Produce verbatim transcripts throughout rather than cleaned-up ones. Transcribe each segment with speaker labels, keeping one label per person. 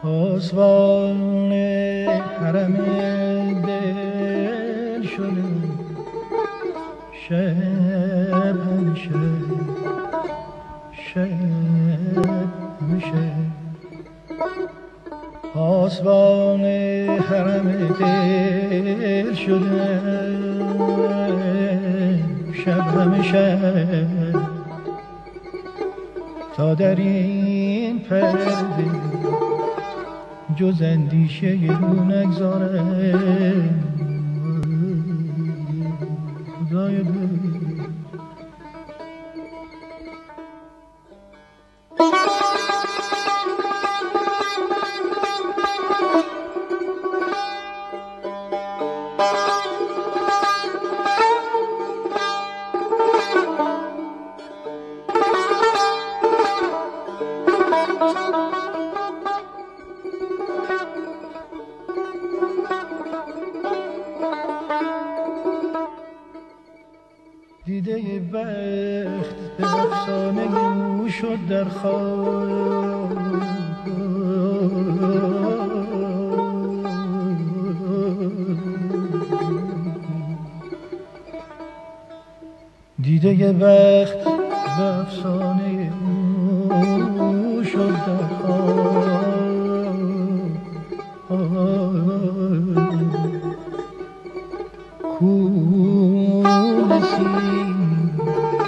Speaker 1: پاسبان حرم دل شده شب همیشه شب همیشه پاسبان حرم دل شده شب همیشه تا در این پرده جز اندیشه رو نگذاره خدای بود. دیده بخت به افسانه او شد در خواب دیده بخت به افسانه او شد در خواب کول سیم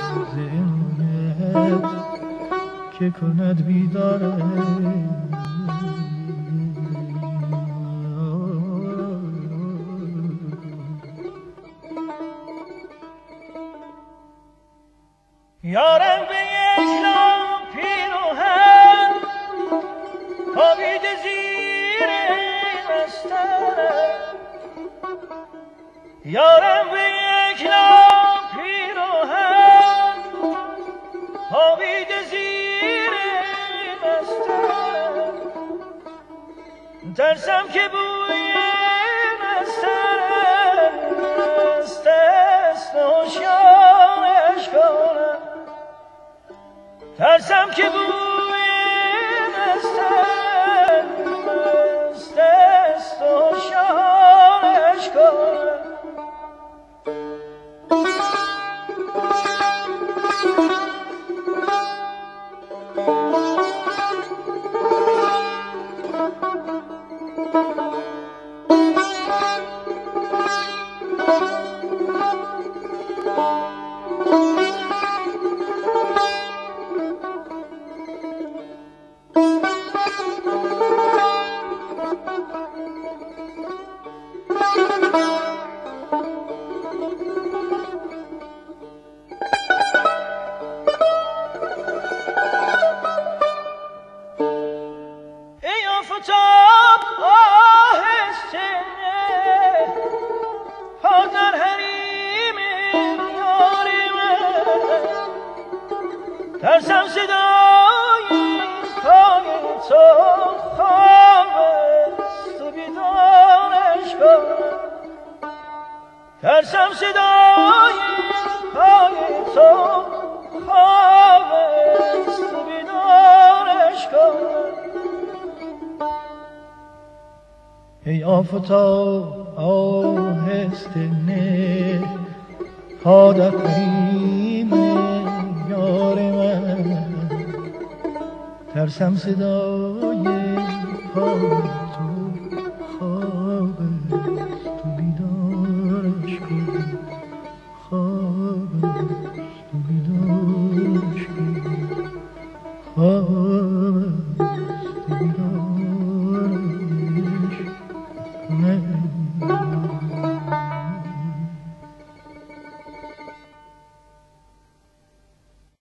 Speaker 1: زنت که کند بیداره
Speaker 2: یارم به یک لام پیراهن خوابیده زیر بسترم یارم به یک لام پیراهن خوابیده زیر بسترم ترسم که بوی بسترم دست است نوشانش کنم ترسم که بوی دستم مست است و شانش کنم ترسم صدای پای تو خواب است و بیدارش کنم ترسم صدای پای تو خواب است و بیدارش کنم
Speaker 1: ای آفتاب آهسته نه پا در حریم یار من ترسم صدای پا